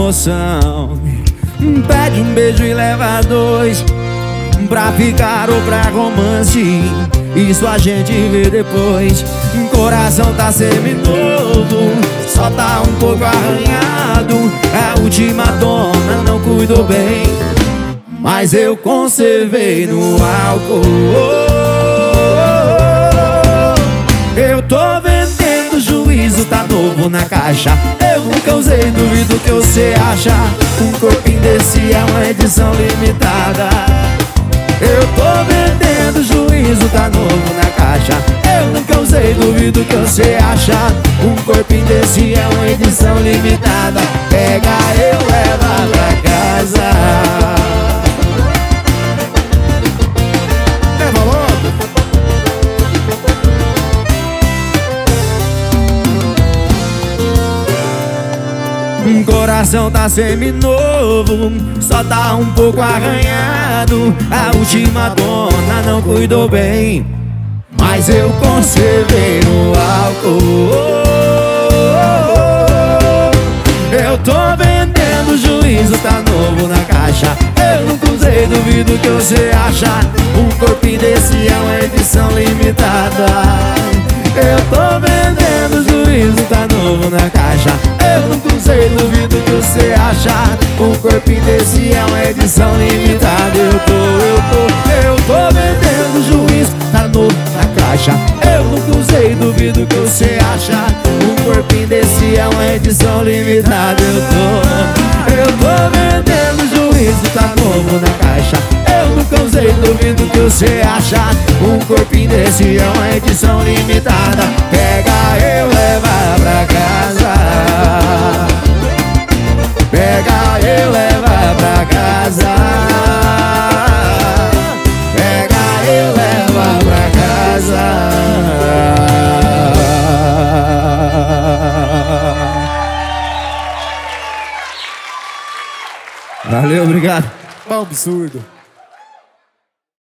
emoção. Pede um beijo e leva dois, pra ficar ou pra romance, isso a gente vê depois. Coração tá seminovo, só tá um pouco arranhado. A última dona não cuidou bem, mas eu conservei no álcool. Eu tô vendendo, juízo tá novo na caixa. Eu nunca usei, duvido que você acha. Um corpinho desse é uma edição limitada. Eu tô vendendo, juízo tá novo na caixa. Eu nunca usei, duvido que você acha. Um corpinho desse é uma edição limitada. Pega, eu levo pra casa. Leva logo. Coração tá seminovo, só tá um pouco arranhado. A última dona não cuidou bem, mas eu conservei no álcool. Eu tô vendendo, juízo tá novo na caixa. Eu nunca usei, duvido que você acha. Um corpinho desse é uma edição limitada. Eu tô vendendo, juízo tá novo na caixa. Eu nunca usei, duvido que você acha. Um corpinho desse é uma edição limitada. Eu tô vendendo, juízo tá novo na caixa. Eu nunca usei, duvido que você acha. Um corpinho desse é uma edição limitada. Eu tô vendendo, juízo tá novo na caixa. Eu nunca usei, duvido que você acha. Um corpinho desse é uma edição limitada. Pega, eu leva pra casa. Pega, eu leva pra casa. Pega, eu leva pra casa. Valeu, obrigado. É um absurdo.